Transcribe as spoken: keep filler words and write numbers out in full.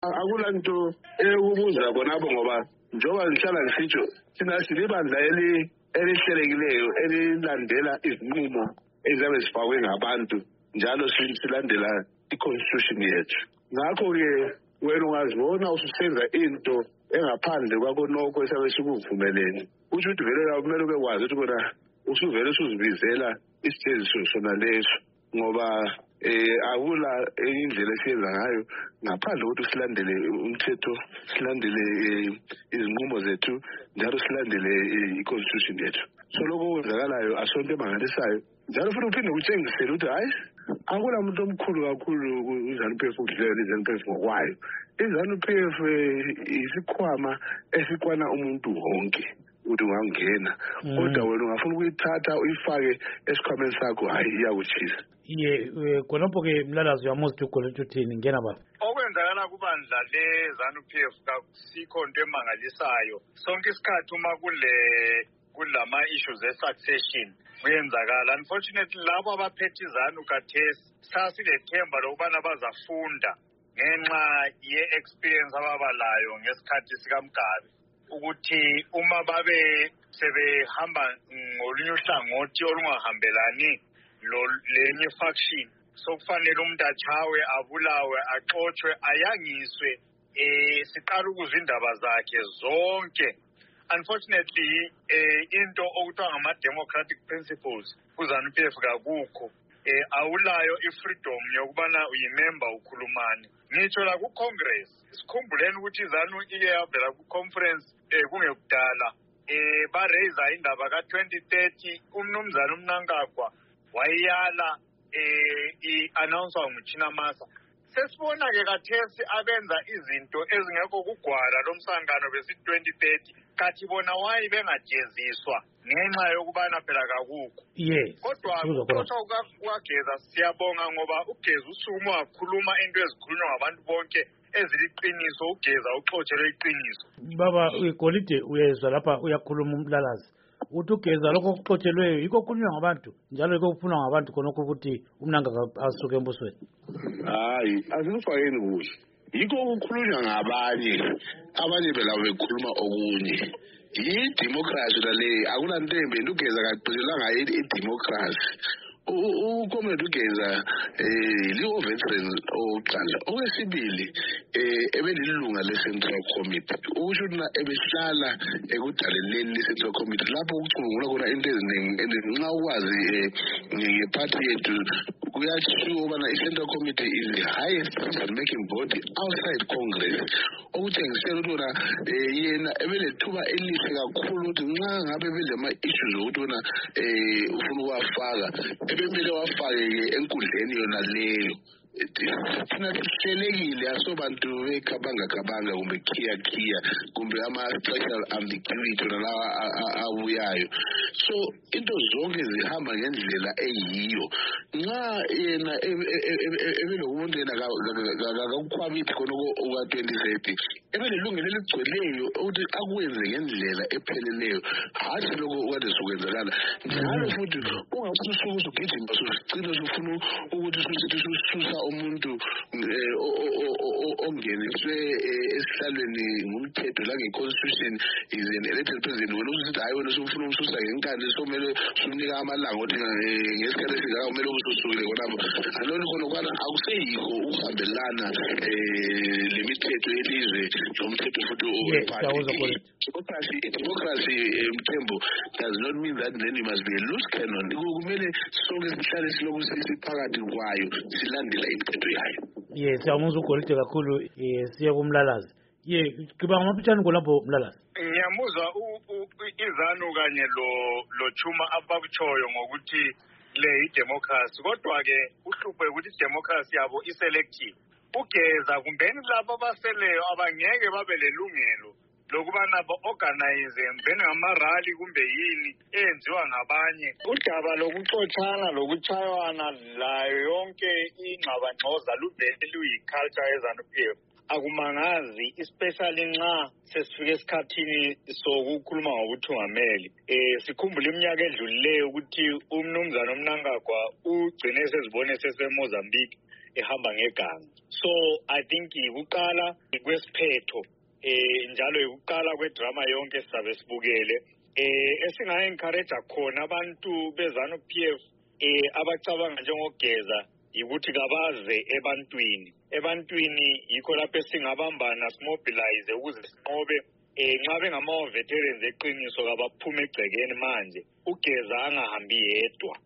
akulanto ekubuza bonabo ngoba njengoba ngihlala ngisitsho thina silibandla eli elihlelekileyo elilandela izinqumo ezabe zifakwe ngabantu njalo silandela i-constitution yethu. Ngakho-ke wena ungazibona ususenza into engaphandle kwakho nokho esabe sikuvumeleni. Kusho ukuthi vele kumele ube kwazi ukuthi kona usuvele usuzibizela isijeziso sona leso ngoba eh akula indlela esiyenza ngayo ngaphandle ukuthi silandele umthetho, silandele izinqumo zethu njalo silandele i-constitution yethu. So lokho kwenzakalayo asonto emangalisayo njalo futhi uphinde utshengisele ukuthi hayi akula muntu omkhulu kakhulu uZANU-P F ukudlela iZANU-P F ngokwayo. iZANU-P F isikhwama esikwana umuntu wonke ukuthi ungangena kodwa wena ungafuna ukuyithatha uyifake esikhwameni sakho hayi iyakuchisa. Ye khonapho ke Mlalazi uyamuzi uGolide uthini ngena baba. Okwenzakala kubandla leZANU-P F kasikho into emangalisayo. Sonke isikhathi uma kule kulama issues e-succession kuyenzakala. Unfortunately labo abaphethe iZANU kathesi sasilethemba lokubana bazafunda ngenxa ye-experience ababalayo ngesikhathi sikaMgabe ukuthi uma babe sebehamba ngolunye uhlangothi olungahambelani lenye faction sokufanele umuntu achawe abulawe axoxwe ayangiswe eh siqala ukuzwa indaba zakhe zonke. Unfortunately eh into okuthiwa ngama democratic principles kuZANU-P F kakukho. eh awulayo ifreedom yokubana uyimember ukhulumane. Ngitsho la ku Congress sikhumbuleni ukuthi iZANU ike yavela ku conference eh kungekudala eh ba raise indaba ka twenty thirty umnumzana uMnangagwa wayala eh i-announce nguChinamasa. Sesibona ke kathesi abenza izinto ezingekho kugwala lomsangano besi twenty thirty kathi bona wayi bengajeziswa ngenxa yokubana phela kakukho. Yes. Kodwa kodwa kwageza siyabonga ngoba ugeza usuma wakhuluma into ezikhulunywa ngabantu bonke eziliqiniso ugeza uxotshelwe iqiniso. Baba uGolide uyezwa lapha uyakhuluma uMlalazi. Uthi ugeza lokho kuxotshelweyo yikho kukhulunywa ngabantu njalo yikho kufunwa ngabantu khonokho ukuthi uMnangagwa asuke embusweni. Hayi azifakeni kuhle. Yikho ukukhulunywa ngabanye abanye bela bekhuluma okunye. I-democracy le akulantembe ugeza kaqinela ngayo i-democracy. Ukomende ugeza eh liwo veterans oqala okwesibili eh ebelilunga le-Central Committee ukusho ukuthi ebehlala ekudaleleni le-Central Committee lapho ukucungula khona into eziningi nxa ukwazi ngeparty yethu kuyashiwo ubana i-Central Committee is the highest decision making body outside Congress okutshengisela ukuthi wona yena ebelethuba elihle kakhulu ukuthi nxa ngabe belema issues ukuthi wona eh ufuna ukwafaka ebemele wafake enkundleni yona leyo. Thina sihlelekile asobantu bekhabanga khabanga kumbe khiya khiya kumbe ama special ambiguity nalawa abuyayo. So into zonke zihamba ngendlela eyiyo. Nxa yena ebelokumuntu yena akakukhwabiti khona oka twenty thirty ebelilungelo eligcweleyo ukuthi akwenze ngendlela epheleleyo hathi lokho kade sokwenzakala njalo futhi ungasusuka usugijima usugcina usufuna ukuthi ususa umuntu ongeniswe esihlalweni ngumthetho la nge-constitution is an elected president wena usithi hayi wena usufuna umsusa ngenkani somele sumnika amalanga ukuthi ngesikhathi esingaka kumele ususukile khonapho alona khona kwana akuseyikho ukuhambelana lemithetho yelizwe nomthetho futhi owephathi. Democracy Mthembu does not mean that then you must be a loose cannon. Kumele sonke sihlale siloku siphakathi kwayo silandela imithetho yayo. Yes, siyamuzwa uGolide kakhulu siye kuMlalazi. Ye ngibanga amapitshana kolapho Mlalazi. Ngiyamuzwa iZANU kanye lo lo chuma abakuchoyo ngokuthi le idemocracy kodwa ke uhluphe ukuthi idemocracy yabo iselective. Ugeza kumbeni labo abaseleyo abangeke babe lelungelo lokubana ba-organize mbeni ngamarali kumbe yini eyenziwa ngabanye. Udaba lokuxotshana lokuchaywana layo yonke ingxabangxoza luvele luyi-culture yeZANU-P F. Akumangazi especially nxa sesifike esikhathini sokukhuluma ngobuthungameli. Eh sikhumbula iminyaka edlulileyo ukuthi umnumzana uMnangagwa ugcine sezibone seseMozambique ehamba ngeganga. So I think ukuqala kwesiphetho eh njalo ukuqala kwedrama yonke sizabe sibukele eh esinga encourage khona abantu bezana P F eh abacabanga njengogeza ukuthi kabaze ebantwini ebantwini yikho lapho esingabambana simobilize ukuze sinqobe eh nxa bengama veterans eqiniso kabaphume egcekeni manje ugeza angahambi yedwa.